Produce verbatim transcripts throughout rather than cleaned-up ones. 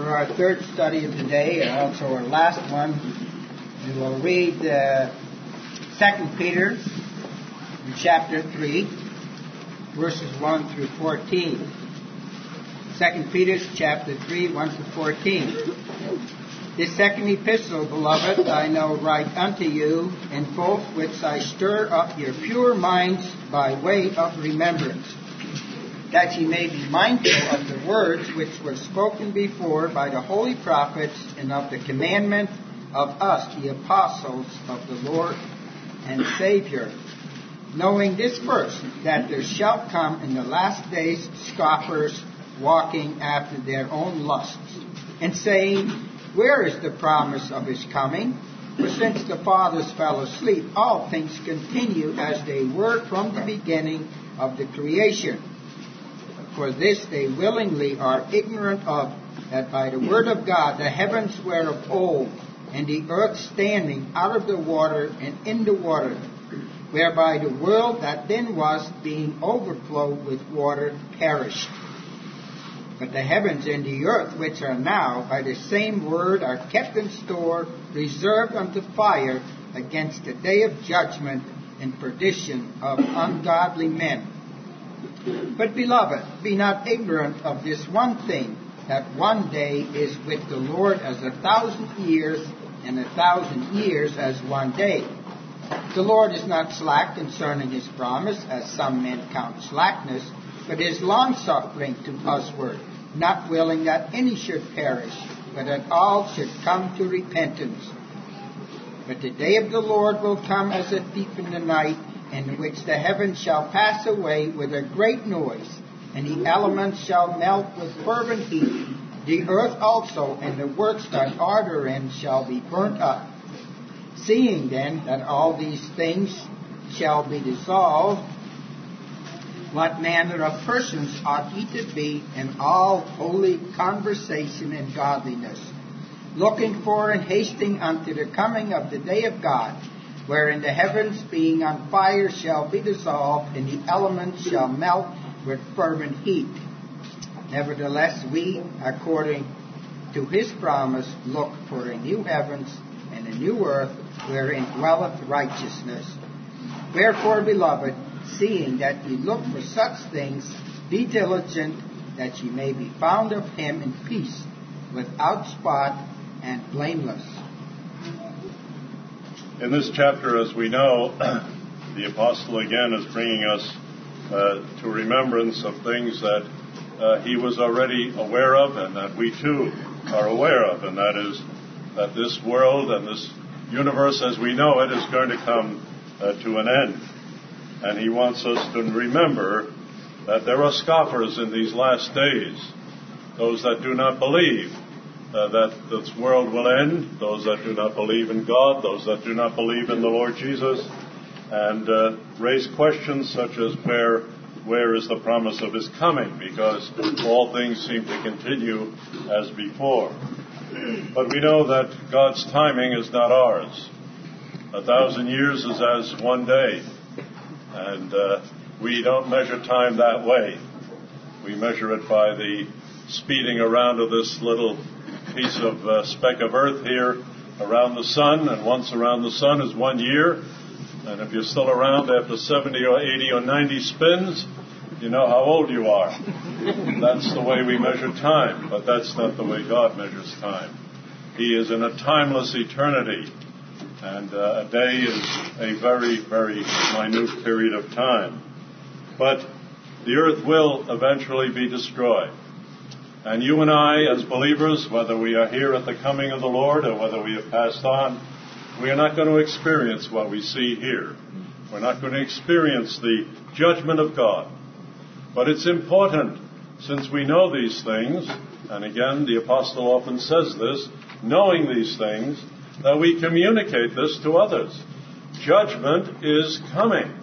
For our third study of the day, and also our last one, we will read uh, Second Peter chapter three, verses one through fourteen. Second Peter chapter three, one to fourteen. This second epistle, beloved, I now write unto you, in both which I stir up your pure minds by way of remembrance, that ye may be mindful of the words which were spoken before by the holy prophets, and of the commandment of us, the apostles of the Lord and Savior, knowing this first, that there shall come in the last days scoffers, walking after their own lusts, and saying, Where is the promise of his coming? For since the fathers fell asleep, all things continue as they were from the beginning of the creation. For this they willingly are ignorant of, that by the word of God the heavens were of old, and the earth standing out of the water and in the water, whereby the world that then was, being overflowed with water, perished. But the heavens and the earth, which are now by the same word, are kept in store, reserved unto fire, against the day of judgment and perdition of ungodly men. But, beloved, be not ignorant of this one thing, that one day is with the Lord as a thousand years, and a thousand years as one day. The Lord is not slack concerning his promise, as some men count slackness, but is longsuffering to usward, not willing that any should perish, but that all should come to repentance. But the day of the Lord will come as a thief in the night, in which the heavens shall pass away with a great noise, and the elements shall melt with fervent heat. The earth also and the works that are therein shall be burnt up. Seeing then that all these things shall be dissolved, what manner of persons ought ye to be in all holy conversation and godliness, looking for and hasting unto the coming of the day of God, wherein the heavens being on fire shall be dissolved, and the elements shall melt with fervent heat. Nevertheless, we, according to his promise, look for a new heavens and a new earth, wherein dwelleth righteousness. Wherefore, beloved, seeing that ye look for such things, be diligent that ye may be found of him in peace, without spot and blameless. In this chapter, as we know, the apostle again is bringing us uh, to remembrance of things that uh, he was already aware of, and that we too are aware of, and that is that this world and this universe as we know it is going to come uh, to an end. And he wants us to remember that there are scoffers in these last days, those that do not believe Uh, that this world will end, those that do not believe in God, those that do not believe in the Lord Jesus, and uh, raise questions such as where where is the promise of his coming, because all things seem to continue as before. But we know that God's timing is not ours. A thousand years is as one day, and uh, we don't measure time that way. We measure it by the speeding around of this little piece of uh, speck of earth here around the sun, and once around the sun is one year, and if you're still around after seventy or eighty or ninety spins, you know how old you are. That's the way we measure time, but that's not the way God measures time. He is in a timeless eternity, and uh, a day is a very, very minute period of time. But the earth will eventually be destroyed. And you and I, as believers, whether we are here at the coming of the Lord or whether we have passed on, we are not going to experience what we see here. We're not going to experience the judgment of God. But it's important, since we know these things, and again, the apostle often says this, knowing these things, that we communicate this to others. Judgment is coming.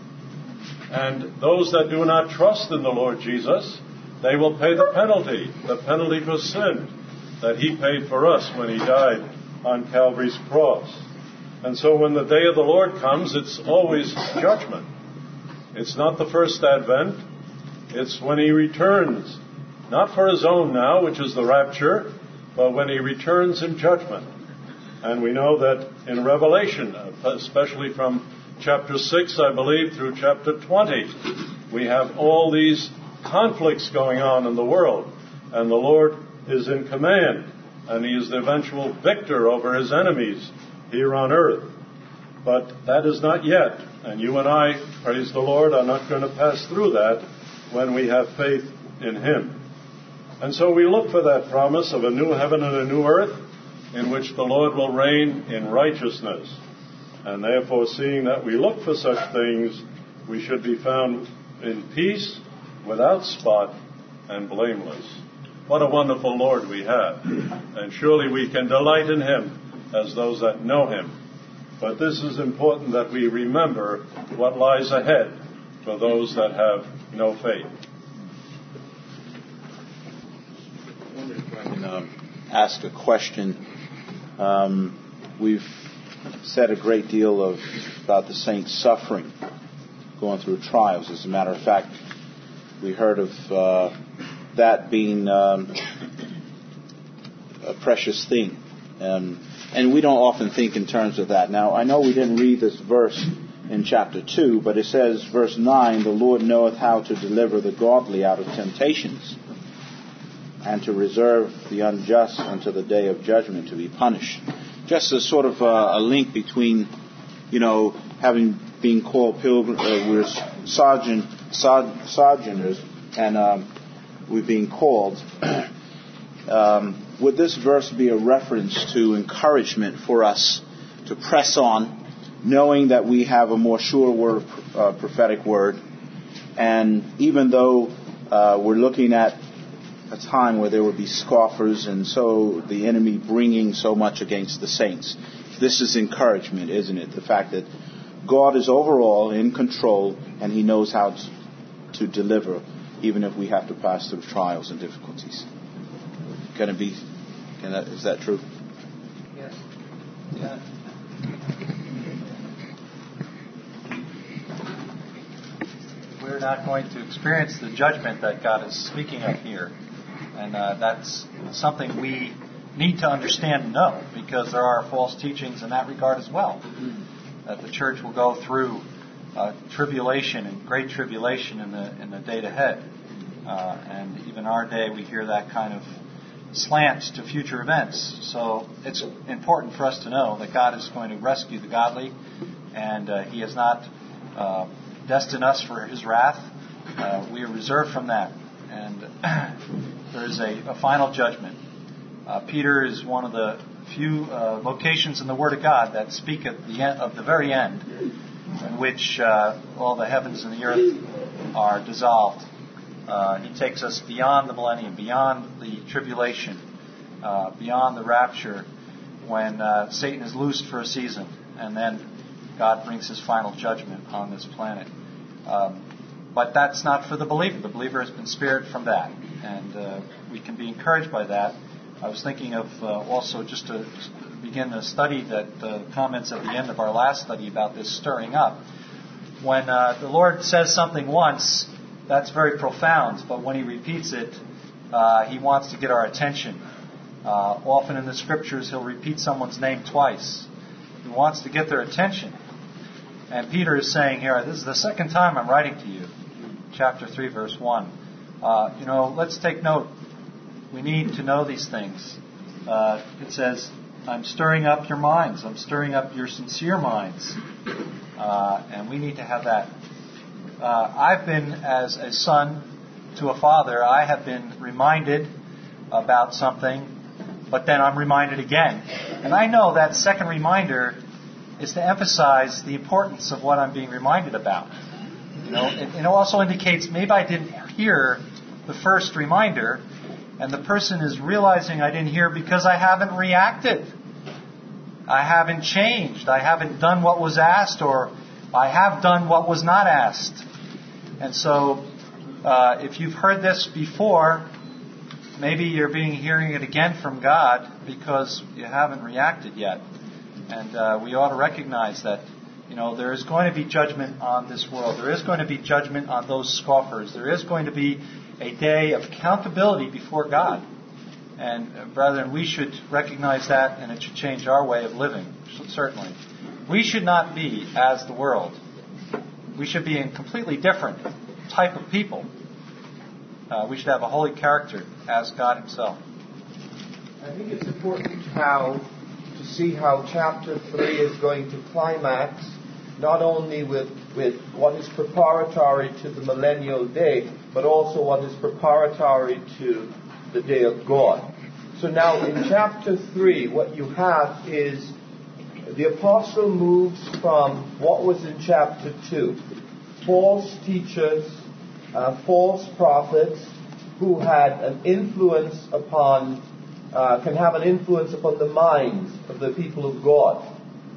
And those that do not trust in the Lord Jesus, they will pay the penalty, the penalty for sin that he paid for us when he died on Calvary's cross. And so when the day of the Lord comes, it's always judgment. It's not the first advent. It's when he returns, not for his own now, which is the rapture, but when he returns in judgment. And we know that in Revelation, especially from chapter six, I believe, through chapter twenty, we have all these conflicts going on in the world. And the Lord is in command, and he is the eventual victor over his enemies here on earth. But that is not yet. And you and I, praise the Lord, are not going to pass through that when we have faith in him. And so we look for that promise of a new heaven and a new earth in which the Lord will reign in righteousness. And therefore, seeing that we look for such things, we should be found in peace, without spot, and blameless. What a wonderful Lord we have. And surely we can delight in him as those that know him. But this is important that we remember what lies ahead for those that have no faith. I wonder if I can um, ask a question. Um, we've said a great deal of about the saints suffering, going through trials. As a matter of fact, we heard of uh, that being um, a precious thing. Um, and we don't often think in terms of that. Now, I know we didn't read this verse in chapter two, but it says, verse nine, the Lord knoweth how to deliver the godly out of temptations, and to reserve the unjust unto the day of judgment to be punished. Just a sort of a, a link between, you know, having been called pilgrim, uh, we're sojourn, sojourners, and um, we're being called. um, would this verse be a reference to encouragement for us to press on, knowing that we have a more sure word, uh, prophetic word, and even though uh, we're looking at a time where there would be scoffers and so the enemy bringing so much against the saints, this is encouragement, isn't it? The fact that God is overall in control and he knows how to, to deliver, even if we have to pass through trials and difficulties. Can it be? Can that, is that true? Yes. Yeah. We're not going to experience the judgment that God is speaking of here. And uh, that's something we need to understand and know, because there are false teachings in that regard as well. That the church will go through uh, tribulation and great tribulation in the in the date ahead. Uh, and even our day we hear that kind of slant to future events. So it's important for us to know that God is going to rescue the godly, and uh, he has not uh, destined us for his wrath. Uh, we are reserved from that. And there is a, a final judgment. Uh, Peter is one of the few uh, locations in the Word of God that speak at the end, of the very end, in which uh, all the heavens and the earth are dissolved. Uh, he takes us beyond the millennium, beyond the tribulation, uh, beyond the rapture, when uh, Satan is loosed for a season, and then God brings his final judgment on this planet. Um, But that's not for the believer. The believer has been spared from that, and uh, we can be encouraged by that. I was thinking of uh, also just to begin the study that uh, comments at the end of our last study about this stirring up. When uh, the Lord says something once, that's very profound, but when he repeats it, uh, he wants to get our attention. Uh, often in the scriptures, he'll repeat someone's name twice. He wants to get their attention. And Peter is saying here, this is the second time I'm writing to you. Chapter three, verse one. Uh, you know, let's take note. We need to know these things. Uh, it says, I'm stirring up your minds. I'm stirring up your sincere minds. Uh, and we need to have that. Uh, I've been, as a son to a father, I have been reminded about something, but then I'm reminded again. And I know that second reminder is to emphasize the importance of what I'm being reminded about. You know, it, it also indicates maybe I didn't hear the first reminder, and the person is realizing I didn't hear because I haven't reacted. I haven't changed. I haven't done what was asked, or I have done what was not asked. And so, uh, if you've heard this before, maybe you're being hearing it again from God because you haven't reacted yet. And uh, we ought to recognize that, you know, there is going to be judgment on this world. There is going to be judgment on those scoffers. There is going to be a day of accountability before God. And uh, brethren, we should recognize that, and it should change our way of living, certainly. We should not be as the world. We should be a completely different type of people. Uh, we should have a holy character as God himself. I think it's important how to see how chapter three is going to climax, not only with, with what is preparatory to the millennial day, but also what is preparatory to the day of God. So now in chapter three, what you have is the apostle moves from what was in chapter two, false teachers, uh, false prophets who had an influence upon, uh, can have an influence upon the minds of the people of God.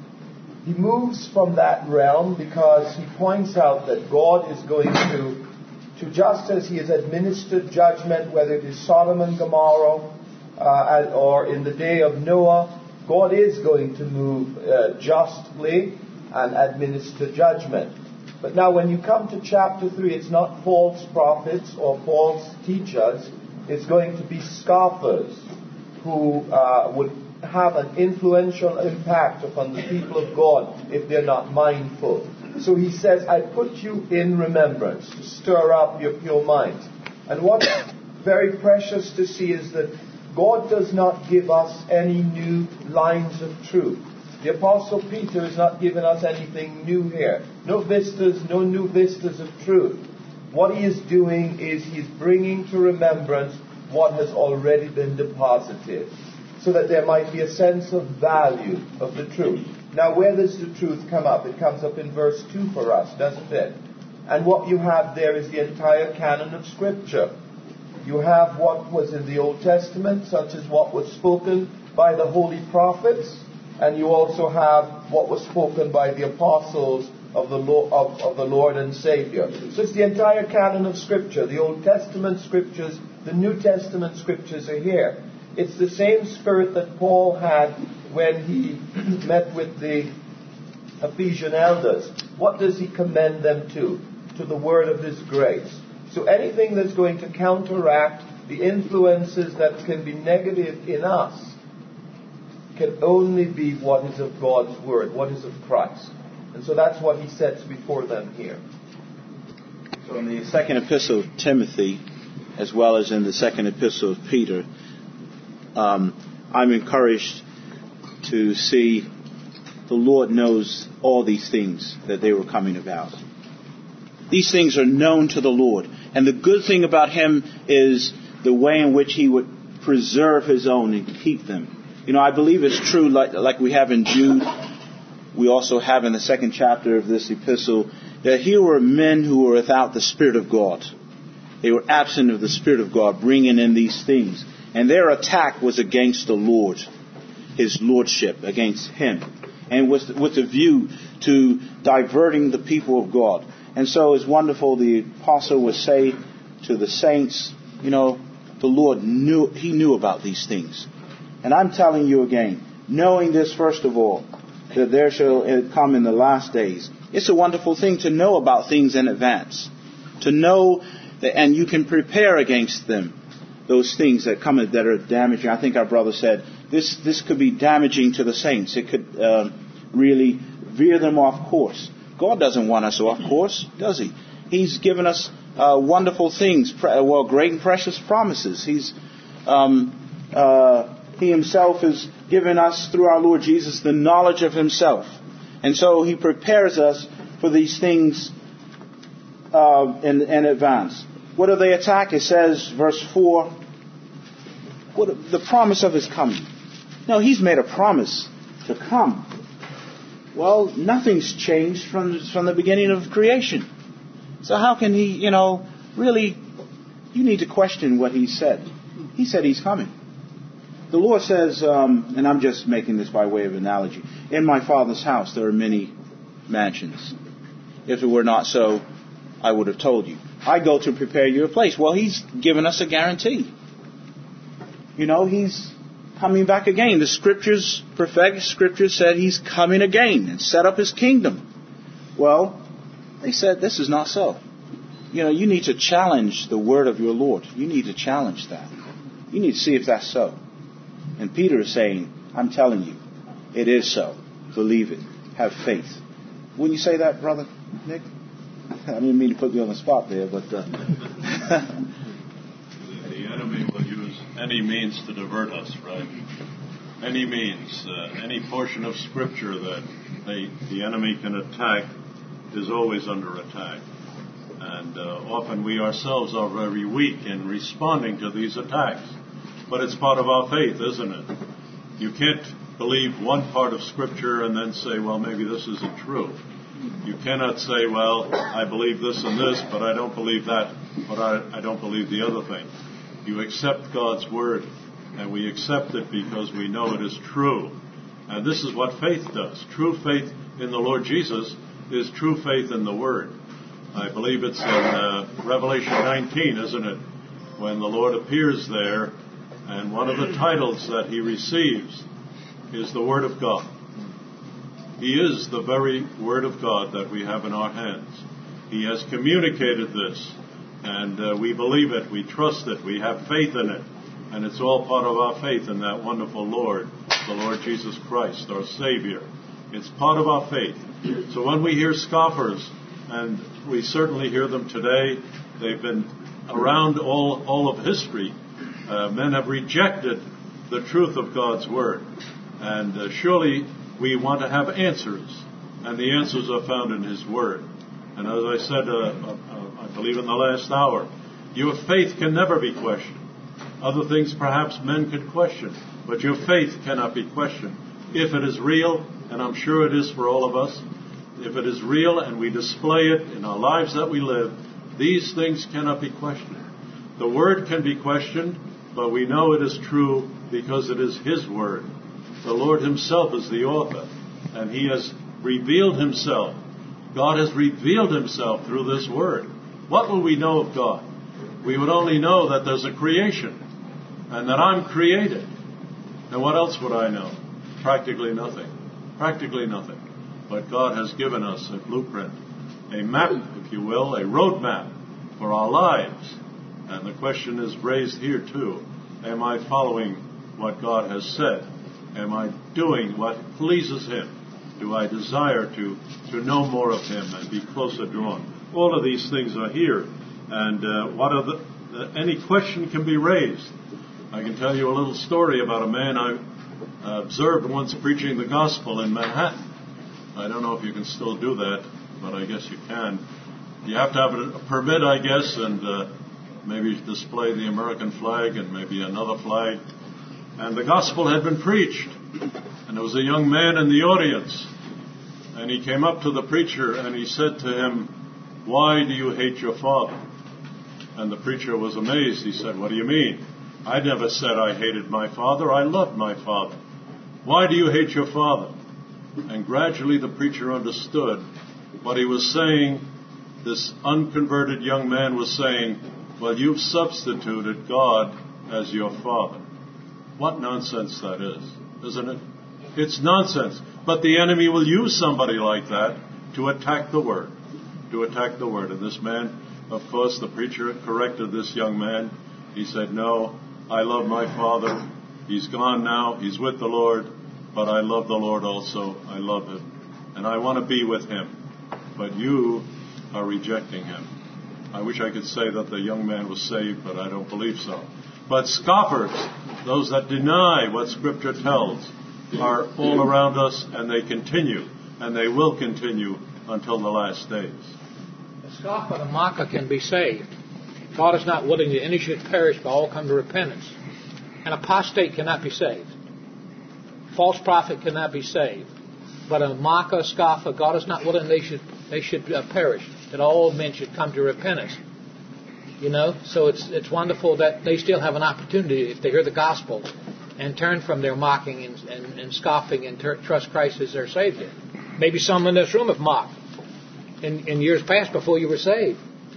He moves from that realm because he points out that God is going to, to just as he has administered judgment, whether it is Sodom and Gomorrah uh, or in the day of Noah, God is going to move uh, justly and administer judgment. But now when you come to chapter three, it's not false prophets or false teachers. It's going to be scoffers who uh, would have an influential impact upon the people of God if they're not mindful. So he says, I put you in remembrance to stir up your pure minds. And what's very precious to see is that God does not give us any new lines of truth. The Apostle Peter is not giving us anything new here. No vistas, no new vistas of truth. What he is doing is he's bringing to remembrance what has already been deposited, so that there might be a sense of value of the truth. Now, where does the truth come up? It comes up in verse two for us, doesn't it? And what you have there is the entire canon of Scripture. You have what was in the Old Testament, such as what was spoken by the holy prophets, and you also have what was spoken by the apostles of the Lord, of, of the Lord and Savior. So it's the entire canon of Scripture. The Old Testament Scriptures, the New Testament Scriptures are here. It's the same spirit that Paul had when he met with the Ephesian elders. What does he commend them to? To the word of his grace. So anything that's going to counteract the influences that can be negative in us can only be what is of God's word, what is of Christ. And so that's what he sets before them here. So in the second epistle of Timothy, as well as in the second epistle of Peter, um, I'm encouraged to see the Lord knows all these things that they were coming about. These things are known to the Lord. And the good thing about him is the way in which he would preserve his own and keep them. You know, I believe it's true, like, like we have in Jude, we also have in the second chapter of this epistle, that here were men who were without the Spirit of God. They were absent of the Spirit of God, bringing in these things. And their attack was against the Lord, his lordship, against him. And with, with a view to diverting the people of God. And so it's wonderful the apostle would say to the saints, you know, the Lord knew, he knew about these things. And I'm telling you again, knowing this first of all, that there shall come in the last days. It's a wonderful thing to know about things in advance. To know that, and you can prepare against them. Those things that come that are damaging. I think our brother said, this, this could be damaging to the saints. It could uh, really veer them off course. God doesn't want us off course, does he? He's given us uh, wonderful things, well, great and precious promises. He's, um, uh, he himself has given us, through our Lord Jesus, the knowledge of himself. And so he prepares us for these things uh, in, in advance. What do they attack? It says, verse four, what, the promise of his coming. No, he's made a promise to come. Well, nothing's changed from from the beginning of creation. So how can he, you know, really, you need to question what he said. He said he's coming. The Lord says, um, and I'm just making this by way of analogy, in my Father's house there are many mansions. If it were not so, I would have told you. I go to prepare you a place. Well, he's given us a guarantee. You know, he's coming back again. The scriptures, prophetic scriptures said he's coming again and set up his kingdom. Well, they said this is not so. You know, you need to challenge the word of your Lord. You need to challenge that. You need to see if that's so. And Peter is saying, I'm telling you, it is so. Believe it. Have faith. Wouldn't you say that, Brother Nick? I didn't mean to put you on the spot there, but... Uh, the enemy will use any means to divert us, right? Any means, uh, any portion of Scripture that they, the enemy can attack is always under attack. And uh, often we ourselves are very weak in responding to these attacks. But it's part of our faith, isn't it? You can't believe one part of Scripture and then say, well, maybe this isn't true. You cannot say, well, I believe this and this, but I don't believe that, but I, I don't believe the other thing. You accept God's Word, and we accept it because we know it is true. And this is what faith does. True faith in the Lord Jesus is true faith in the Word. I believe it's in uh, Revelation nineteen, isn't it? When the Lord appears there, and one of the titles that he receives is the Word of God. He is the very Word of God that we have in our hands. He has communicated this, and uh, we believe it, we trust it, we have faith in it, and it's all part of our faith in that wonderful Lord, the Lord Jesus Christ, our Savior. It's part of our faith. So when we hear scoffers, and we certainly hear them today, they've been around all, all of history. Uh, men have rejected the truth of God's Word. And uh, surely we want to have answers. And the answers are found in His Word. And as I said, uh, uh, I believe in the last hour, your faith can never be questioned. Other things perhaps men could question. But your faith cannot be questioned. If it is real, and I'm sure it is for all of us, if it is real and we display it in our lives that we live, these things cannot be questioned. The Word can be questioned, but we know it is true because it is His Word. The Lord Himself is the author, and He has revealed Himself. God has revealed Himself through this Word. What will we know of God? We would only know that there's a creation, and that I'm created. And what else would I know? Practically nothing. Practically nothing. But God has given us a blueprint, a map, if you will, a roadmap for our lives. And the question is raised here too. Am I following what God has said? Am I doing what pleases Him? Do I desire to, to know more of Him and be closer drawn? All of these things are here. And uh, what are the, uh, any question can be raised. I can tell you a little story about a man I observed once preaching the gospel in Manhattan. I don't know if you can still do that, but I guess you can. You have to have a permit, I guess, and uh, maybe display the American flag and maybe another flag. And the gospel had been preached. And there was a young man in the audience. And he came up to the preacher and he said to him, "Why do you hate your father?" And the preacher was amazed. He said, "What do you mean? I never said I hated my father. I loved my father. Why do you hate your father?" And gradually the preacher understood what he was saying. This unconverted young man was saying, "Well, you've substituted God as your father." What nonsense that is, isn't it? It's nonsense. But the enemy will use somebody like that to attack the Word, to attack the Word. And this man, of course, the preacher corrected this young man. He said, "No, I love my father. He's gone now. He's with the Lord. But I love the Lord also. I love Him. And I want to be with Him. But you are rejecting Him." I wish I could say that the young man was saved, but I don't believe so. But scoffers, those that deny what Scripture tells, are all around us, and they continue, and they will continue until the last days. The scoffer and the mocker can be saved. God is not willing that any should perish, but all come to repentance. An apostate cannot be saved. False prophet cannot be saved. But a mocker, a scoffer, God is not willing they should they should uh, perish, that all men should come to repentance. You know, so it's it's wonderful that they still have an opportunity if they hear the gospel and turn from their mocking and, and, and scoffing and ter- trust Christ as their Savior. Maybe some in this room have mocked in, in years past before you were saved.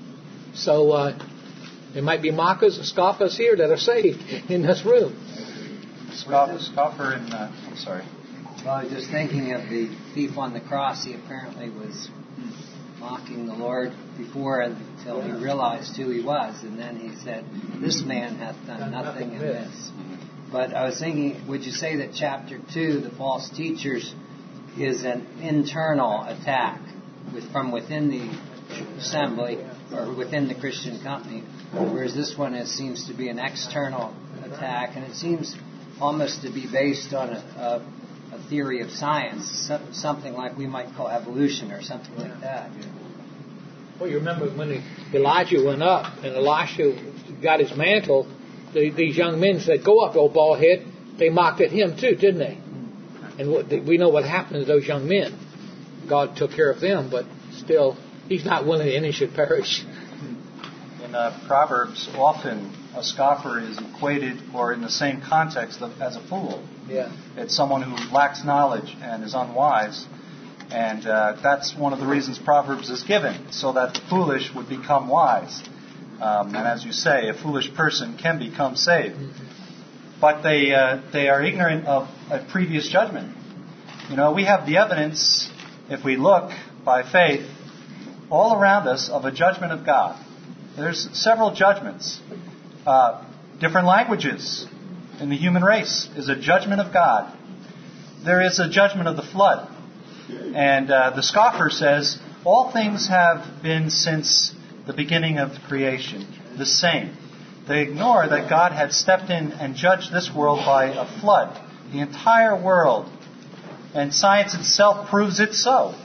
So uh, there might be mockers and scoffers here that are saved in this room. Scoffer, scoffer in, uh, I'm sorry. Well, I was just thinking of the thief on the cross. He apparently was mocking the Lord before until he realized who he was, and then he said, "This man hath done nothing in this." But I was thinking, would you say that chapter two, the false teachers, is an internal attack with, from within the assembly or within the Christian company, whereas this one is, seems to be an external attack, and it seems almost to be based on a, a, a theory of science, something like we might call evolution or something like that. Well, you remember when Elijah went up and Elisha got his mantle, the, these young men said, "Go up, old bald head." They mocked at him too, didn't they? And what, we know what happened to those young men. God took care of them, but still, he's not willing that any should perish. In uh, Proverbs, often a scoffer is equated, or in the same context, of, as a fool. Yeah. It's someone who lacks knowledge and is unwise. And uh, that's one of the reasons Proverbs is given, so that the foolish would become wise. Um, and as you say, a foolish person can become saved. But they uh, they are ignorant of a previous judgment. You know, we have the evidence, if we look by faith, all around us of a judgment of God. There's several judgments. Uh, different languages in the human race is a judgment of God. There is a judgment of the flood. And uh, the scoffer says, all things have been since the beginning of creation the same. They ignore that God had stepped in and judged this world by a flood, the entire world. And science itself proves it so.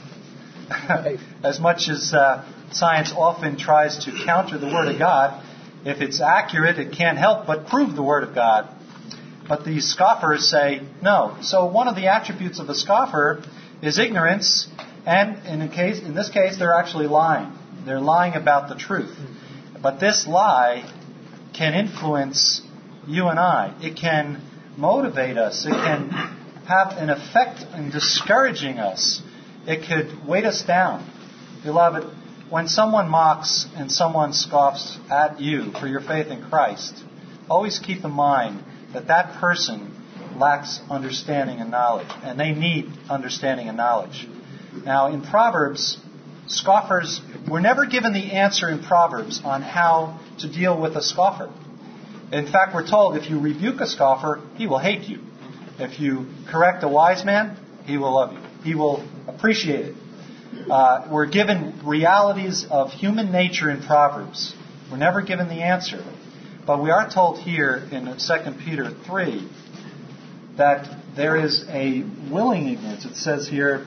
As much as uh, science often tries to counter the Word of God, if it's accurate, it can't help but prove the Word of God. But these scoffers say no. So one of the attributes of a scoffer is ignorance, and in, a case, in this case, they're actually lying. They're lying about the truth. But this lie can influence you and I. It can motivate us. It can have an effect in discouraging us. It could weight us down. Beloved, when someone mocks and someone scoffs at you for your faith in Christ, always keep in mind that that person lacks understanding and knowledge, and they need understanding and knowledge. Now, in Proverbs, scoffers were never given the answer in Proverbs on how to deal with a scoffer. In fact, we're told if you rebuke a scoffer, he will hate you. If you correct a wise man, he will love you. He will appreciate it. Uh, we're given realities of human nature in Proverbs. We're never given the answer. But we are told here in Second Peter three that there is a willing ignorance. It says here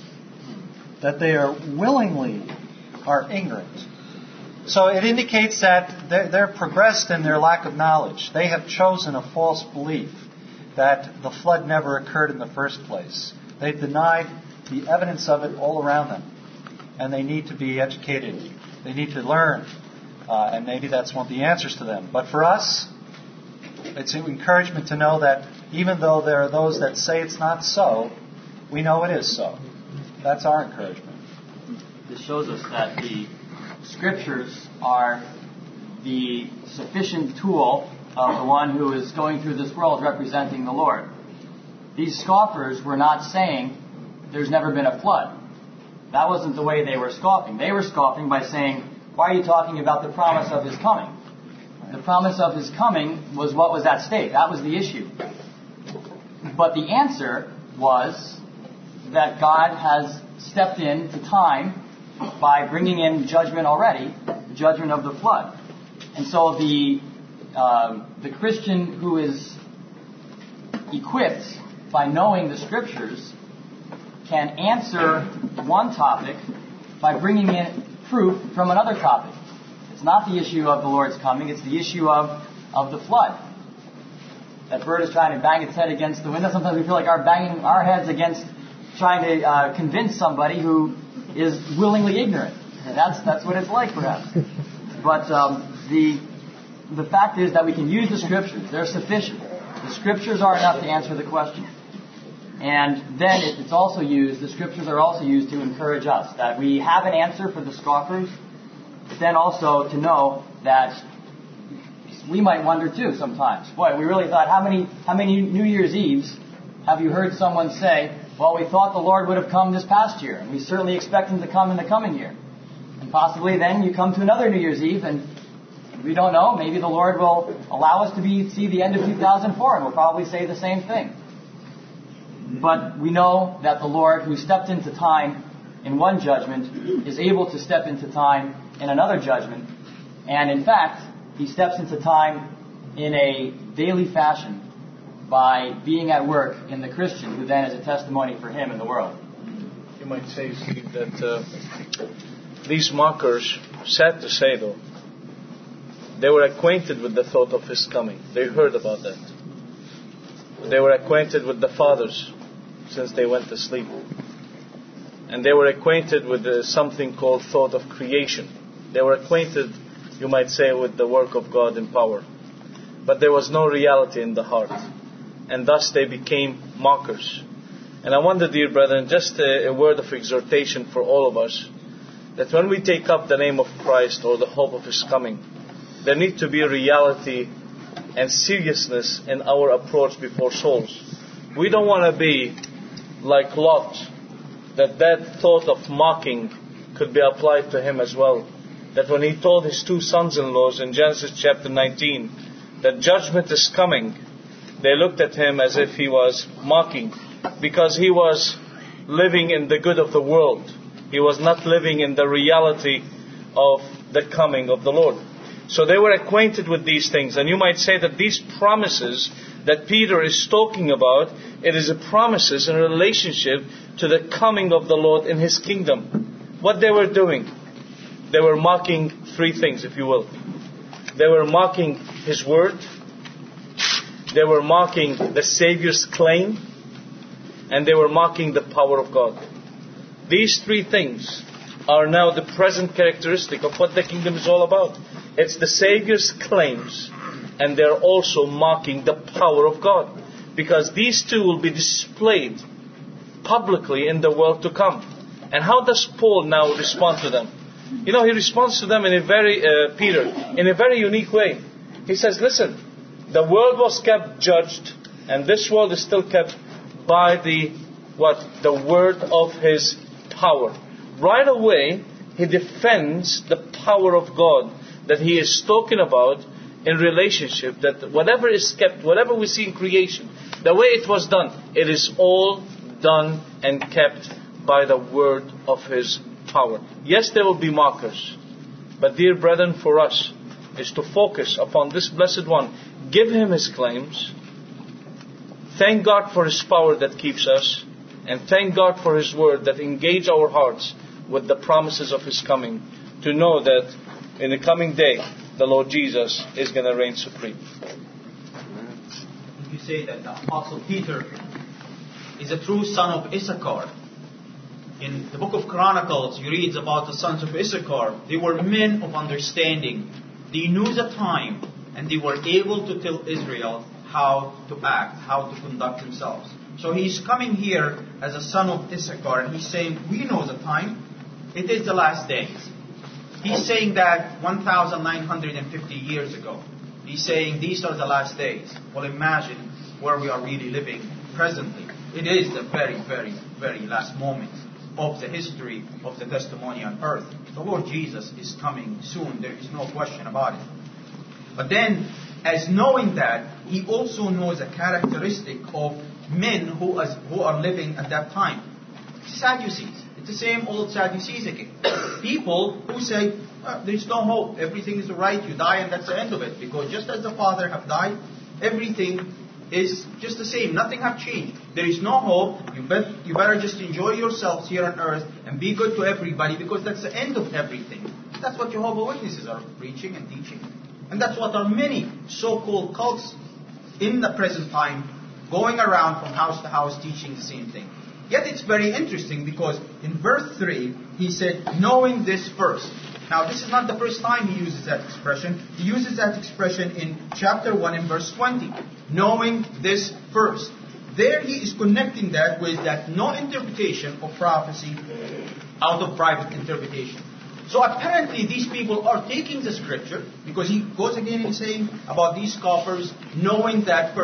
that they are willingly are ignorant. So it indicates that they're, they're progressed in their lack of knowledge. They have chosen a false belief that the flood never occurred in the first place. They've denied the evidence of it all around them. And they need to be educated. They need to learn. Uh, and maybe that's one of the answers to them. But for us, it's an encouragement to know that even though there are those that say it's not so, we know it is so. That's our encouragement. This shows us that the Scriptures are the sufficient tool of the one who is going through this world representing the Lord. These scoffers were not saying there's never been a flood. That wasn't the way they were scoffing. They were scoffing by saying, why are you talking about the promise of His coming? The promise of His coming was what was at stake. That was the issue. But the answer was that God has stepped in to time by bringing in judgment already, the judgment of the flood. And so the uh, the Christian who is equipped by knowing the Scriptures can answer one topic by bringing in proof from another topic. It's not the issue of the Lord's coming, it's the issue of, of the flood. That bird is trying to bang its head against the window. Sometimes we feel like our banging our heads against trying to uh, convince somebody who is willingly ignorant. And that's that's what it's like, perhaps. But um, the the fact is that we can use the Scriptures. They're sufficient. The Scriptures are enough to answer the question. And then it's also used, the Scriptures are also used to encourage us that we have an answer for the scoffers, but then also to know that we might wonder too sometimes. Boy, we really thought, how many how many New Year's Eves have you heard someone say, well, we thought the Lord would have come this past year, and we certainly expect Him to come in the coming year. And possibly then you come to another New Year's Eve, and we don't know, maybe the Lord will allow us to be see the end of two thousand four, and we'll probably say the same thing. But we know that the Lord, who stepped into time in one judgment, is able to step into time in another judgment. And in fact, He steps into time in a daily fashion by being at work in the Christian, who then is a testimony for Him in the world. You might say, Steve, that uh, these mockers, sad to say though, they were acquainted with the thought of His coming. They heard about that. They were acquainted with the fathers since they went to sleep. And they were acquainted with uh, something called thought of creation. They were acquainted, you might say, with the work of God in power. But there was no reality in the heart. And thus they became mockers. And I wonder, dear brethren, just a, a word of exhortation for all of us, that when we take up the name of Christ or the hope of His coming, there need to be reality and seriousness in our approach before souls. We don't want to be like Lot, that that thought of mocking could be applied to him as well. That when he told his two sons-in-laws in Genesis chapter nineteen that judgment is coming, they looked at him as if he was mocking, because he was living in the good of the world. He was not living in the reality of the coming of the Lord. So they were acquainted with these things. And you might say that these promises that Peter is talking about, it is a promises in relationship to the coming of the Lord in His kingdom. What they were doing, they were mocking three things, if you will. They were mocking His word. They were mocking the Savior's claim. And they were mocking the power of God. These three things are now the present characteristic of what the kingdom is all about. It's the Savior's claims, and they're also mocking the power of God. Because these two will be displayed publicly in the world to come. And how does Paul now respond to them? You know, he responds to them in a very, uh, Peter, in a very unique way. He says, listen, the world was kept judged, and this world is still kept by the, what? The word of His power. Right away, he defends the power of God that he is talking about in relationship, that whatever is kept, whatever we see in creation, the way it was done, it is all done and kept by the word of His power. Yes, there will be mockers, but dear brethren, for us is to focus upon this blessed one, give Him His claims, thank God for His power that keeps us, and thank God for His word that engage our hearts with the promises of His coming, to know that in the coming day, the Lord Jesus is going to reign supreme. You say that the Apostle Peter is a true son of Issachar. In the book of Chronicles, you read about the sons of Issachar. They were men of understanding. They knew the time, and they were able to tell Israel how to act, how to conduct themselves. So he's coming here as a son of Issachar, and he's saying, we know the time. It is the last days. He's saying that one thousand nine hundred fifty years ago. He's saying these are the last days. Well, imagine where we are really living presently. It is the very, very, very last moment of the history of the testimony on earth. The Lord Jesus is coming soon. There is no question about it. But then, as knowing that, he also knows a characteristic of men who, as, who are living at that time. Sadducees. It's the same old Sadducees again. People who say, oh, there's no hope. Everything is right. You die and that's the end of it. Because just as the Father have died, everything is just the same. Nothing have changed. There is no hope. You, bet, you better just enjoy yourselves here on earth and be good to everybody, because that's the end of everything. That's what Jehovah's Witnesses are preaching and teaching. And that's what are many so-called cults in the present time going around from house to house teaching the same thing. Yet it's very interesting, because in verse three, he said, knowing this first. Now, this is not the first time he uses that expression. He uses that expression in chapter one in verse twenty. Knowing this first. There he is connecting that with that no interpretation of prophecy out of private interpretation. So apparently these people are taking the scripture, because he goes again and saying about these scoffers, knowing that first.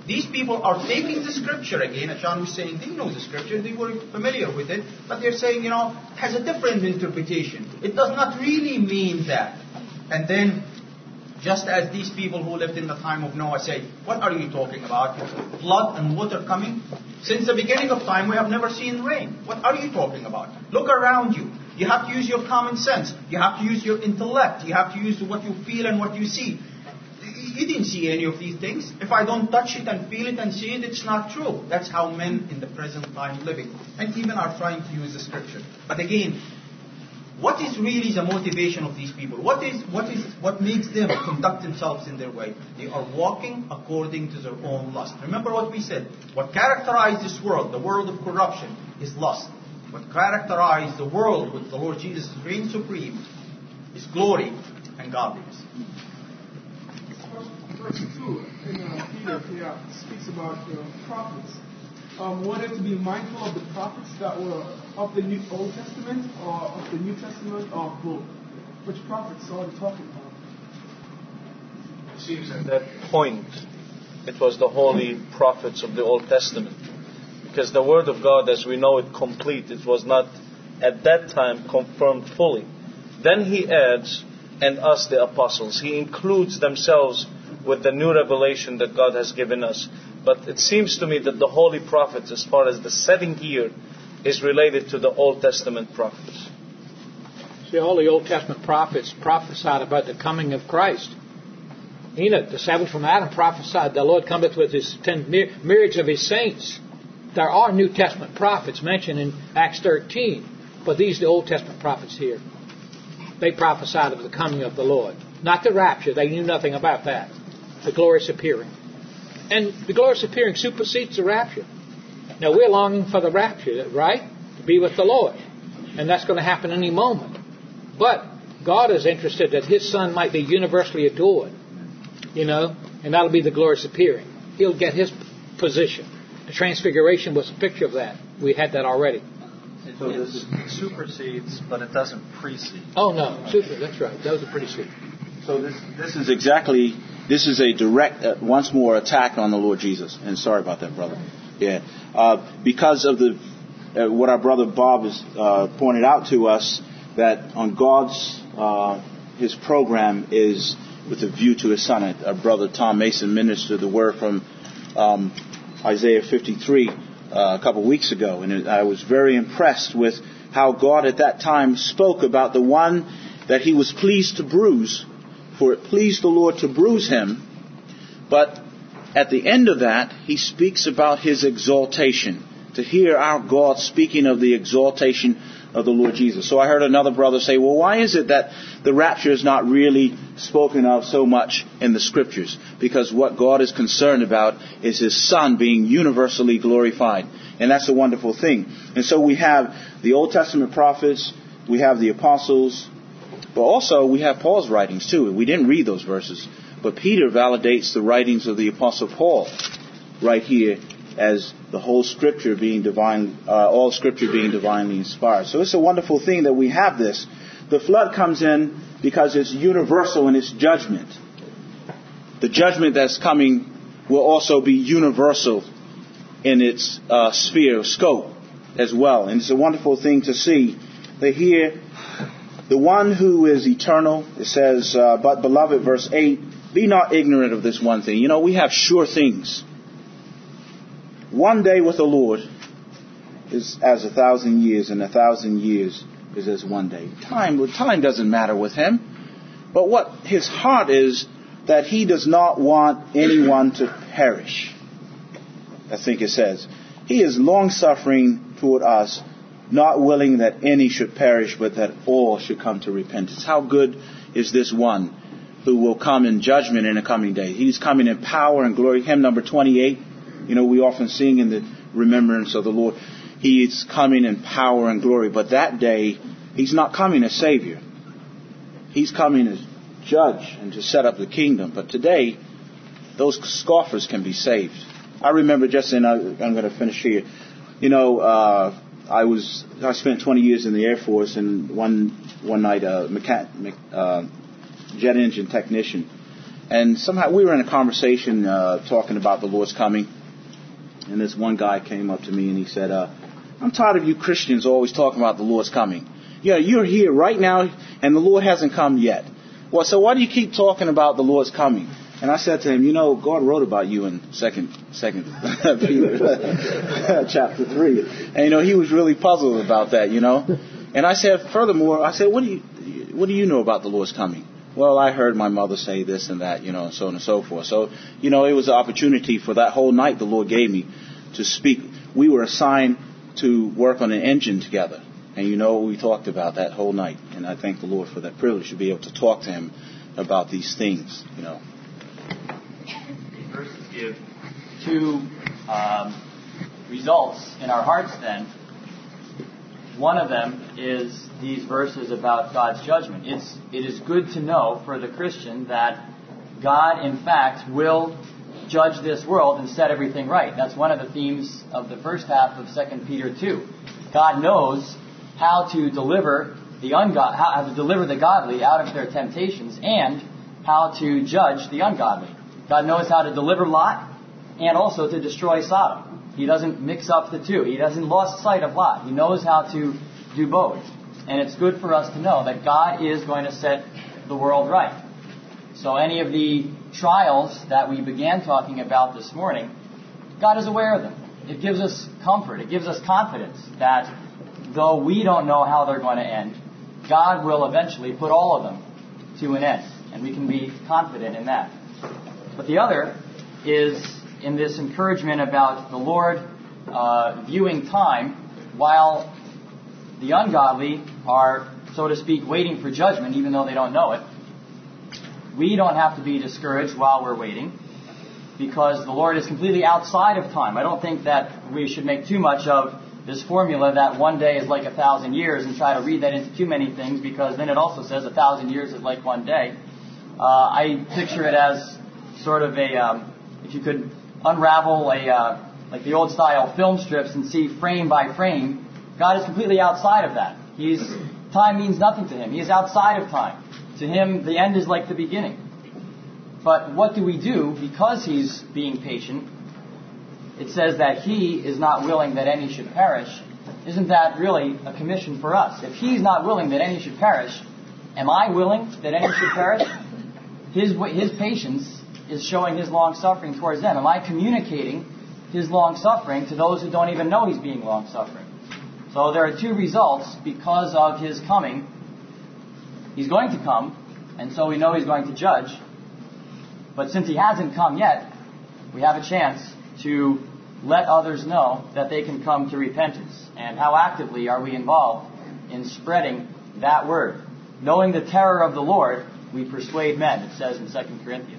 These people are taking the scripture again, as John was saying, they know the scripture, they were familiar with it, but they're saying, you know, it has a different interpretation. It does not really mean that. And then, just as these people who lived in the time of Noah say, what are you talking about? Flood and water coming? Since the beginning of time, we have never seen rain. What are you talking about? Look around you. You have to use your common sense. You have to use your intellect. You have to use what you feel and what you see. You didn't see any of these things. If I don't touch it and feel it and see it, it's not true. That's how men in the present time living, and even are trying to use the scripture. But again, what is really the motivation of these people? What is what is what makes them conduct themselves in their way? They are walking according to their own lust. Remember what we said. What characterizes this world, the world of corruption, is lust. What characterizes the world with the Lord Jesus reigns supreme is glory and godliness. Verse two in uh, Peter here speaks about the prophets. Um, wanted to be mindful of the prophets that were of the New Old Testament or of the New Testament or both. Which prophets are they talking about? It seems at that point it was the holy prophets of the Old Testament. Because the Word of God, as we know it complete, it was not at that time confirmed fully. Then he adds, and us the apostles. He includes themselves with the new revelation that God has given us. But it seems to me that the holy prophets, as far as the setting here, is related to the Old Testament prophets. See, all the Old Testament prophets prophesied about the coming of Christ. Enoch, the seventh from Adam, prophesied the Lord cometh with his ten myriads of his saints. There are New Testament prophets mentioned in Acts thirteen, but these are the Old Testament prophets here. They prophesied of the coming of the Lord. Not the rapture, they knew nothing about that. The glorious appearing. And the glorious appearing supersedes the rapture. Now we're longing for the rapture, right? To be with the Lord. And that's going to happen any moment. But God is interested that His Son might be universally adored. You know, and that'll be the glorious appearing. He'll get His position. The Transfiguration was a picture of that. We had that already. It, it supersedes, but it doesn't precede. Oh no, super. That's right. That was a precede. So this this is exactly this is a direct uh, once more attack on the Lord Jesus. And sorry about that, brother. Yeah, uh, because of the uh, what our brother Bob has uh, pointed out to us, that on God's uh, His program is with a view to His Son. Our brother Tom Mason ministered the word from um, Isaiah fifty-three uh, a couple of weeks ago, and I was very impressed with how God at that time spoke about the one that He was pleased to bruise, for it pleased the Lord to bruise Him. But at the end of that, He speaks about His exaltation. To hear our God speaking of the exaltation of the Lord Jesus. So I heard another brother say, well, why is it that the rapture is not really spoken of so much in the Scriptures? Because what God is concerned about is His Son being universally glorified. And that's a wonderful thing. And so we have the Old Testament prophets, we have the apostles, but also we have Paul's writings too. We didn't read those verses, but Peter validates the writings of the Apostle Paul right here as the whole Scripture being divine, uh, all Scripture being divinely inspired. So it's a wonderful thing that we have this. The flood comes in because it's universal in its judgment. The judgment that's coming will also be universal in its uh, sphere, scope as well. And it's a wonderful thing to see that here, the one who is eternal, it says, uh, but beloved, verse eight, be not ignorant of this one thing. You know, we have sure things. One day with the Lord is as a thousand years, and a thousand years is as one day. Time, time doesn't matter with Him. But what His heart is, that He does not want anyone to perish. I think it says. He is long-suffering toward us, not willing that any should perish, but that all should come to repentance. How good is this one who will come in judgment in the coming day? He's coming in power and glory. Hymn number twenty-eight. You know, we often sing in the remembrance of the Lord. He is coming in power and glory. But that day, He's not coming as Savior. He's coming as Judge and to set up the kingdom. But today, those scoffers can be saved. I remember just in, I'm going to finish here. You know, uh, I was, I spent twenty years in the Air Force, and one, one night, a mechan- uh, jet engine technician, And somehow we were in a conversation uh, talking about the Lord's coming. And this one guy came up to me and he said, uh, I'm tired of you Christians always talking about the Lord's coming. You know, you're here right now and the Lord hasn't come yet. Well, so why do you keep talking about the Lord's coming? And I said to him, you know, God wrote about you in second, second Peter chapter three. And, you know, he was really puzzled about that, you know. And I said, furthermore, I said, what do you, what do you know about the Lord's coming? Well, I heard my mother say this and that, you know, and so on and so forth. So, you know, it was an opportunity for that whole night the Lord gave me to speak. We were assigned to work on an engine together. And, you know, we talked about that whole night. And I thank the Lord for that privilege to be able to talk to him about these things, you know. These verses give two um, results in our hearts then. One of them is these verses about God's judgment. It's, it is good to know for the Christian that God, in fact, will judge this world and set everything right. That's one of the themes of the first half of Second Peter two. God knows how to deliver the ungod- how to deliver the godly out of their temptations and how to judge the ungodly. God knows how to deliver Lot and also to destroy Sodom. He doesn't mix up the two. He doesn't lose sight of Lot. He knows how to do both. And it's good for us to know that God is going to set the world right. So any of the trials that we began talking about this morning, God is aware of them. It gives us comfort. It gives us confidence that though we don't know how they're going to end, God will eventually put all of them to an end. And we can be confident in that. But the other is in this encouragement about the Lord uh, viewing time while the ungodly are, so to speak, waiting for judgment, even though they don't know it. We don't have to be discouraged while we're waiting, because the Lord is completely outside of time. I don't think that we should make too much of this formula that one day is like a thousand years and try to read that into too many things, because then it also says a thousand years is like one day. Uh, I picture it as sort of a, um, if you could unravel a, uh, like the old style film strips and see frame by frame, God is completely outside of that. He's, time means nothing to him. He is outside of time. To him, the end is like the beginning. But what do we do because he's being patient? It says that he is not willing that any should perish. Isn't that really a commission for us? If he's not willing that any should perish, am I willing that any should perish? His, his patience is showing his long suffering towards them. Am I communicating his long suffering to those who don't even know he's being long suffering? So there are two results because of his coming. He's going to come, and so we know he's going to judge. But since he hasn't come yet, we have a chance to let others know that they can come to repentance. And how actively are we involved in spreading that word? Knowing the terror of the Lord, we persuade men, it says in Second Corinthians.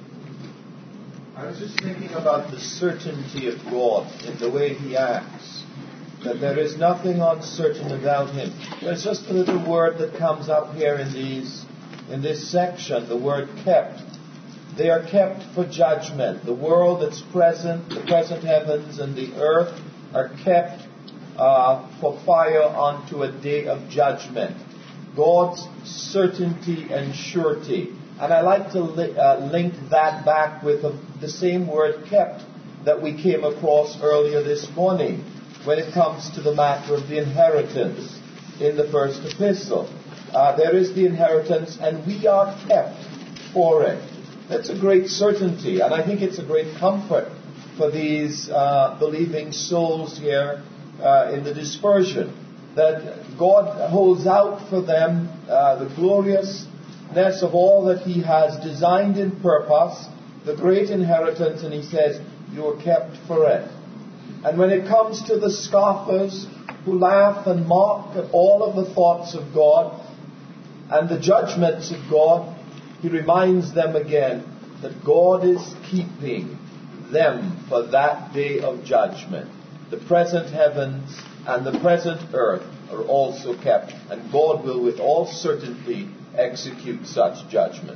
I was just thinking about the certainty of God in the way he acts. That there is nothing uncertain about him. There's just a little word that comes up here in these, in this section, the word kept. They are kept for judgment. The world that's present, the present heavens and the earth, are kept uh, for fire unto a day of judgment. God's certainty and surety. And I like to li- uh, link that back with the, the same word kept that we came across earlier this morning when it comes to the matter of the inheritance in the first epistle. Uh, there is the inheritance and we are kept for it. That's a great certainty, and I think it's a great comfort for these uh, believing souls here uh, in the dispersion, that God holds out for them uh, the gloriousness of all that he has designed in purpose, the great inheritance, and he says, you are kept for it. And when it comes to the scoffers who laugh and mock at all of the thoughts of God and the judgments of God, he reminds them again that God is keeping them for that day of judgment. The present heavens and the present earth are also kept, and God will with all certainty execute such judgment.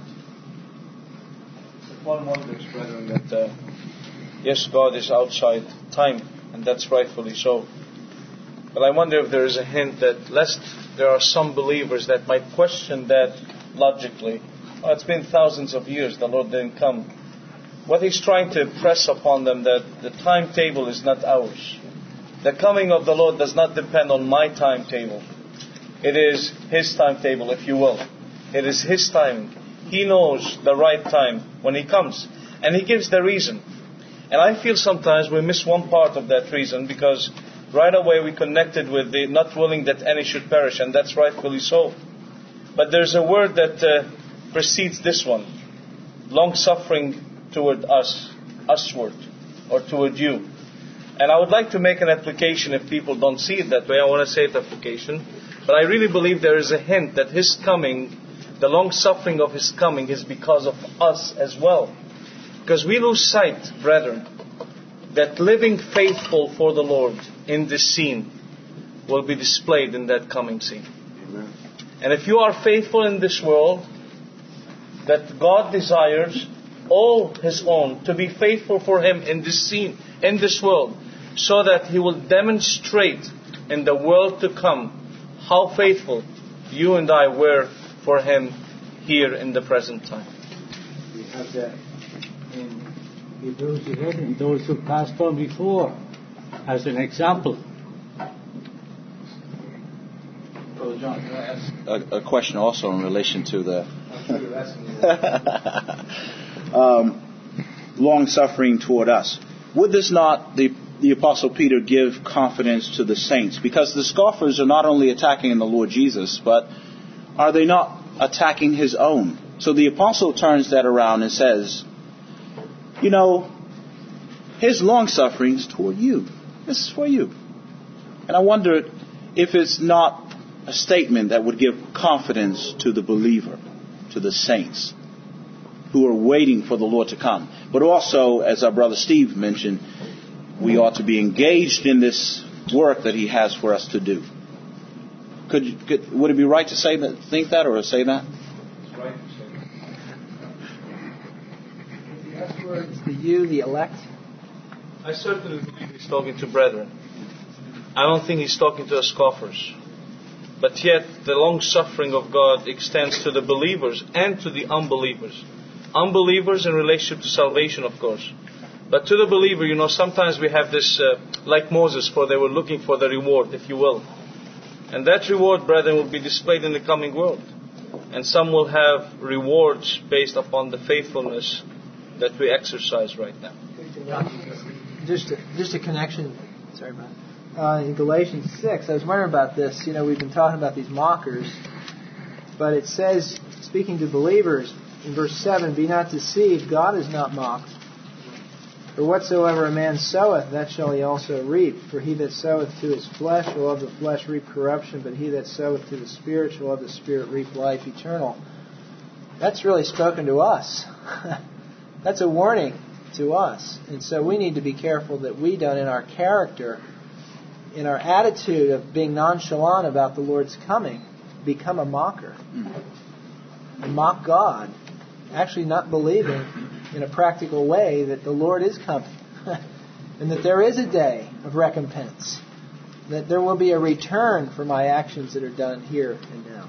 One wonders, brethren, that uh, yes, God is outside time, and that's rightfully so. But I wonder if there is a hint that lest there are some believers that might question that logically, oh, it's been thousands of years, the Lord didn't come. What He's trying to impress upon them that the timetable is not ours. The coming of the Lord does not depend on my timetable. It is His timetable, if you will. It is His timing. He knows the right time when He comes. And He gives the reason. And I feel sometimes we miss one part of that reason, because right away we connected with the not willing that any should perish, and that's rightfully so. But there's a word that uh, precedes this one. Long-suffering toward us, usward, or toward you. And I would like to make an application if people don't see it that way. I want to say it application. But I really believe there is a hint that His coming, the long-suffering of His coming, is because of us as well. Because we lose sight, brethren, that living faithful for the Lord in this scene will be displayed in that coming scene. Amen. And if you are faithful in this world, that God desires all His own to be faithful for Him in this scene, in this world, so that He will demonstrate in the world to come how faithful you and I were for Him here in the present time. We have that in Hebrews eleven, those who passed on before, as an example. Brother John, can I ask a, a question also in relation to the um, long-suffering toward us? Would this not, the, the Apostle Peter, give confidence to the saints? Because the scoffers are not only attacking the Lord Jesus, but are they not attacking His own? So the Apostle turns that around and says, you know, His long-suffering is toward you. This is for you. And I wonder if it's not a statement that would give confidence to the believer, to the saints who are waiting for the Lord to come. But also, as our brother Steve mentioned, we ought to be engaged in this work that He has for us to do. Could, could would it be right to say that, think that, or say that? It's right to say that. The S word is the you, the elect. I certainly believe He's talking to brethren. I don't think He's talking to the scoffers. But yet, the long-suffering of God extends to the believers and to the unbelievers. Unbelievers in relationship to salvation, of course. But to the believer, you know, sometimes we have this, uh, like Moses, for they were looking for the reward, if you will. And that reward, brethren, will be displayed in the coming world. And some will have rewards based upon the faithfulness that we exercise right now. Just a, just a connection. Sorry, Brian. Uh, in Galatians six, I was wondering about this. You know, we've been talking about these mockers, but it says, speaking to believers, in verse seven, be not deceived, God is not mocked. For whatsoever a man soweth, that shall he also reap. For he that soweth to his flesh will of the flesh reap corruption, but he that soweth to the Spirit shall of the Spirit reap life eternal. That's really spoken to us. That's a warning to us. And so we need to be careful that we don't, in our character, in our attitude of being nonchalant about the Lord's coming, become a mocker. And mock God. Actually not believing in a practical way that the Lord is coming. And that there is a day of recompense. That there will be a return for my actions that are done here and now.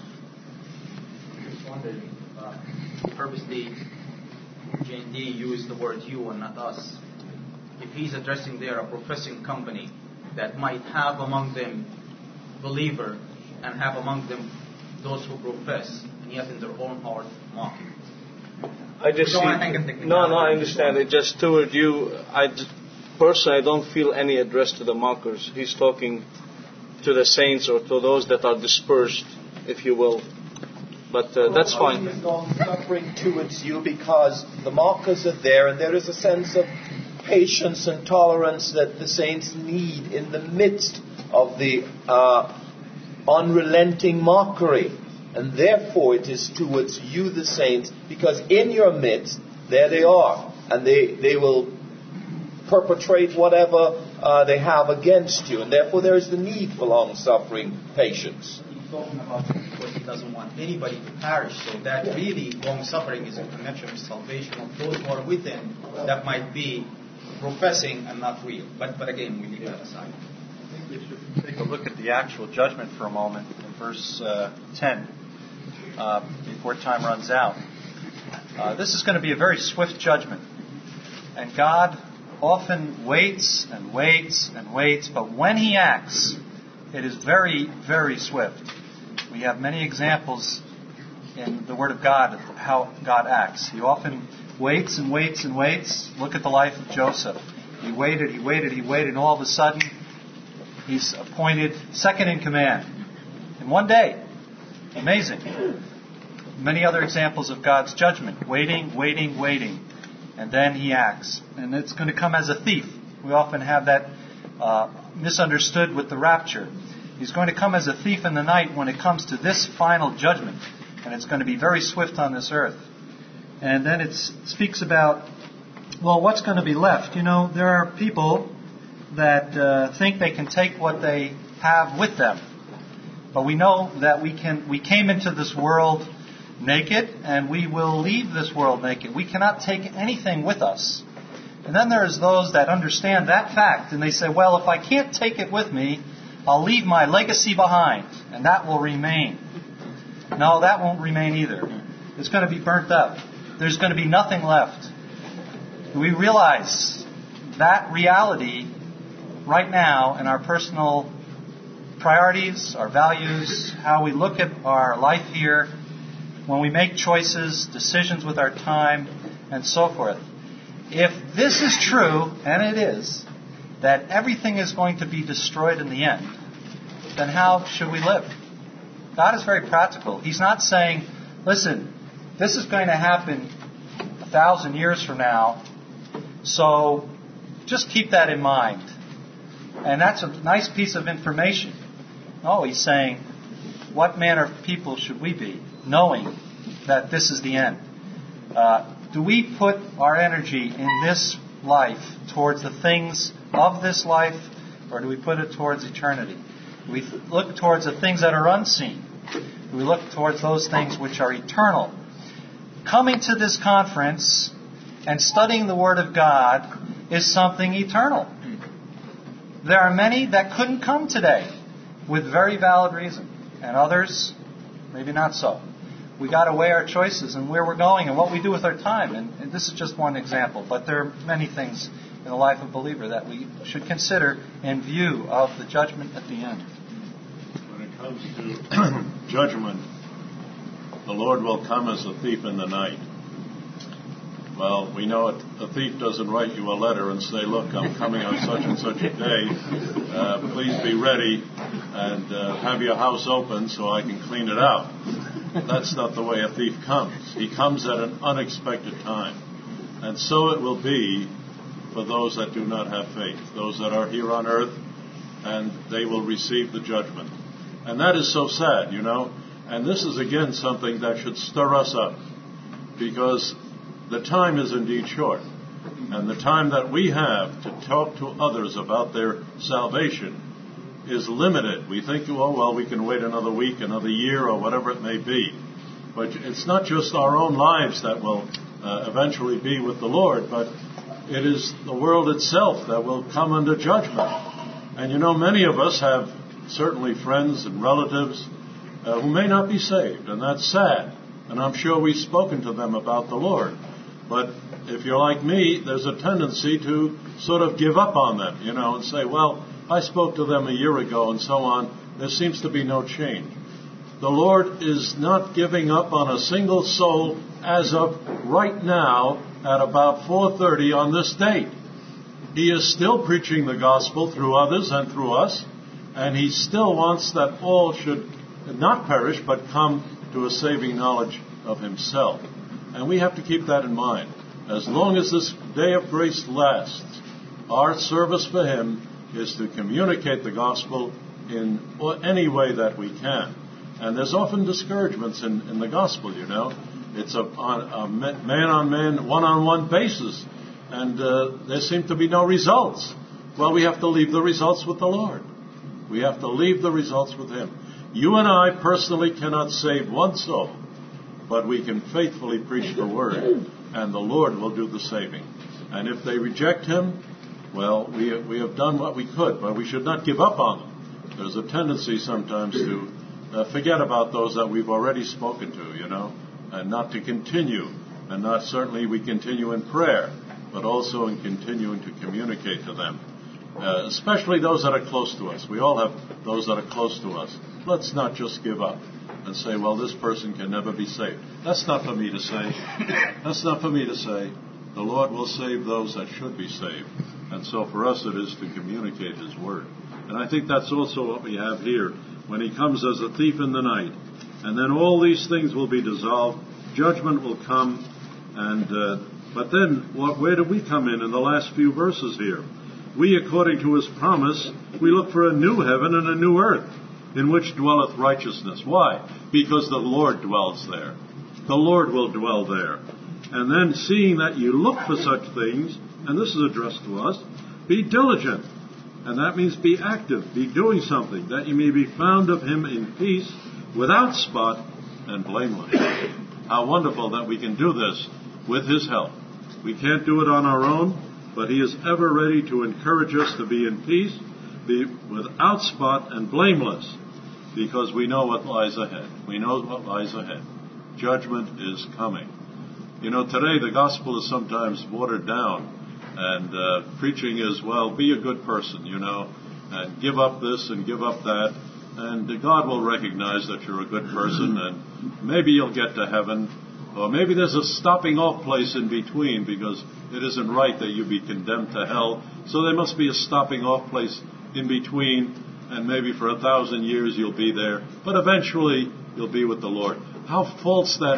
I just wondered, uh, purposely J and D used the word you and not us. If he's addressing there a professing company that might have among them believer and have among them those who profess, and yet in their own heart mocking. I just see, no, no, I understand. It just toward you. I just, personally, I don't feel any address to the mockers. He's talking to the saints or to those that are dispersed, if you will. But uh, that's fine. He is long-suffering towards you because the mockers are there, and there is a sense of patience and tolerance that the saints need in the midst of the uh, unrelenting mockery. And therefore it is towards you, the saints, because in your midst, there they are. And they, they will perpetrate whatever uh, they have against you. And therefore there is the need for long-suffering patience. He's talking about because he doesn't want anybody to perish. So that really long-suffering is a connection with salvation of those who are with him that might be professing and not real. But, but again, we leave that aside. I think we should take a look at the actual judgment for a moment in verse uh, ten. Uh, it before time runs out. Uh, this is going to be a very swift judgment. And God often waits and waits and waits, but when He acts, it is very, very swift. We have many examples in the Word of God of how God acts. He often waits and waits and waits. Look at the life of Joseph. He waited, he waited, he waited, and all of a sudden, he's appointed second in command in one day. Amazing. Many other examples of God's judgment. Waiting, waiting, waiting. And then He acts. And it's going to come as a thief. We often have that uh, misunderstood with the rapture. He's going to come as a thief in the night when it comes to this final judgment. And it's going to be very swift on this earth. And then it speaks about, well, what's going to be left? You know, there are people that uh, think they can take what they have with them. But we know that we can. We came into this world naked, and we will leave this world naked. We cannot take anything with us. And then there's those that understand that fact, and they say, well, if I can't take it with me, I'll leave my legacy behind, and that will remain. No, that won't remain either. It's going to be burnt up. There's going to be nothing left. We realize that reality right now in our personal priorities, our values, how we look at our life here, when we make choices, decisions with our time, and so forth. If this is true, and it is, that everything is going to be destroyed in the end, then how should we live? God is very practical. He's not saying, listen, this is going to happen a thousand years from now, so just keep that in mind. And that's a nice piece of information. No, He's saying, what manner of people should we be, knowing that this is the end? Uh, do we put our energy in this life towards the things of this life, or do we put it towards eternity? Do we look towards the things that are unseen? Do we look towards those things which are eternal? Coming to this conference and studying the Word of God is something eternal. There are many that couldn't come today with very valid reason, and others maybe not so. We got to weigh our choices and where we're going and what we do with our time. And, and this is just one example, but there are many things in the life of a believer that we should consider in view of the judgment at the end. When it comes to judgment, the Lord will come as a thief in the night. Well, we know it, a thief doesn't write you a letter and say, look, I'm coming on such and such a day. Uh, please be ready and uh, have your house open so I can clean it out. That's not the way a thief comes. He comes at an unexpected time. And so it will be for those that do not have faith, those that are here on earth, and they will receive the judgment. And that is so sad, you know. And this is, again, something that should stir us up, because the time is indeed short. And the time that we have to talk to others about their salvation is limited. We think, oh, well, we can wait another week, another year, or whatever it may be. But it's not just our own lives that will uh, eventually be with the Lord, but it is the world itself that will come under judgment. And you know, many of us have certainly friends and relatives uh, who may not be saved, and that's sad. And I'm sure we've spoken to them about the Lord. But if you're like me, there's a tendency to sort of give up on them, you know, and say, well, I spoke to them a year ago and so on. There seems to be no change. The Lord is not giving up on a single soul as of right now at about four thirty on this date. He is still preaching the gospel through others and through us, and He still wants that all should not perish but come to a saving knowledge of Himself. And we have to keep that in mind. As long as this day of grace lasts, our service for Him is to communicate the gospel in any way that we can. And there's often discouragements in, in the gospel, you know. It's a, a man-on-man, one-on-one basis. And uh, there seem to be no results. Well, we have to leave the results with the Lord. We have to leave the results with Him. You and I personally cannot save one soul, but we can faithfully preach the Word, and the Lord will do the saving. And if they reject Him, well, we we have done what we could, but we should not give up on them. There's a tendency sometimes to uh, forget about those that we've already spoken to, you know. and not to continue. And not certainly we continue in prayer, but also in continuing to communicate to them. Uh, especially those that are close to us. We all have those that are close to us. Let's not just give up and say, well, this person can never be saved. That's not for me to say. That's not for me to say. The Lord will save those that should be saved. And so for us it is to communicate His Word. And I think that's also what we have here. When He comes as a thief in the night, and then all these things will be dissolved, judgment will come, and uh, but then what, where do we come in in the last few verses here? We, according to His promise, we look for a new heaven and a new earth, in which dwelleth righteousness. Why? Because the Lord dwells there. The Lord will dwell there. And then, seeing that you look for such things, and this is addressed to us, be diligent. And that means be active, be doing something, that you may be found of Him in peace, without spot, and blameless. How wonderful that we can do this with His help. We can't do it on our own, but He is ever ready to encourage us to be in peace, be without spot and blameless, because we know what lies ahead. We know what lies ahead. Judgment is coming. You know, today the gospel is sometimes watered down, and uh, preaching is, well, be a good person, you know, and give up this and give up that, and God will recognize that you're a good person, and maybe you'll get to heaven, or maybe there's a stopping off place in between, because it isn't right that you be condemned to hell. So there must be a stopping off place in between, and maybe for a thousand years you'll be there. But eventually you'll be with the Lord. How false that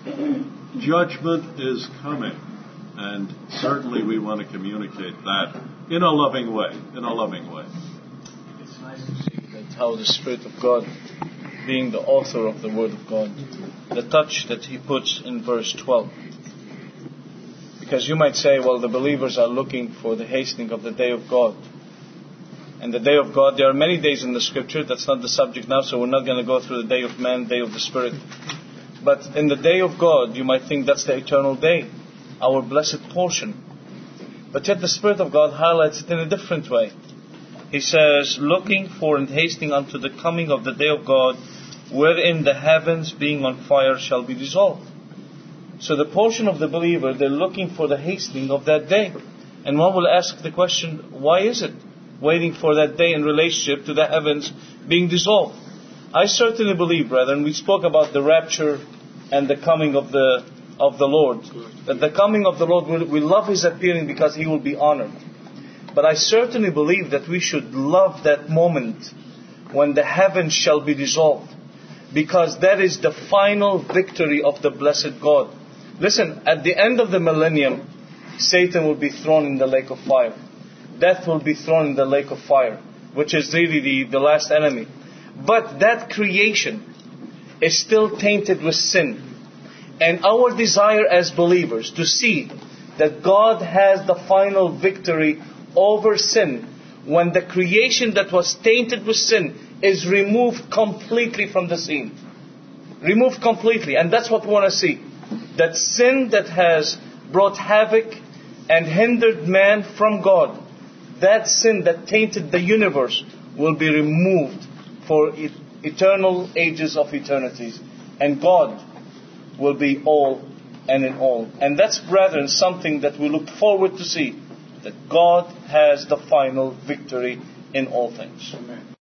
is. Judgment is coming. And certainly we want to communicate that in a loving way. In a loving way. It's nice to see that how the Spirit of God, being the author of the Word of God, the touch that He puts in verse twelve. Because you might say, well, the believers are looking for the hastening of the day of God. And the day of God, there are many days in the Scripture. That's not the subject now, so we're not going to go through the day of man, day of the Spirit. But in the day of God, you might think that's the eternal day, our blessed portion. But yet the Spirit of God highlights it in a different way. He says, looking for and hastening unto the coming of the day of God, wherein the heavens being on fire shall be dissolved. So the portion of the believer, they're looking for the hastening of that day. And one will ask the question, why is it waiting for that day in relationship to the heavens being dissolved? I certainly believe, brethren, we spoke about the rapture and the coming of the of the Lord. That the coming of the Lord, will, we love His appearing because He will be honored. But I certainly believe that we should love that moment when the heavens shall be dissolved, because that is the final victory of the blessed God. Listen, at the end of the millennium, Satan will be thrown in the lake of fire. Death will be thrown in the lake of fire, which is really the, the last enemy. But that creation is still tainted with sin. And our desire as believers to see that God has the final victory over sin, when the creation that was tainted with sin is removed completely from the scene. Removed completely. And that's what we want to see. That sin that has brought havoc and hindered man from God, that sin that tainted the universe, will be removed for et- eternal ages of eternities. And God will be all and in all. And that's, brethren, something that we look forward to see. That God has the final victory in all things. Amen.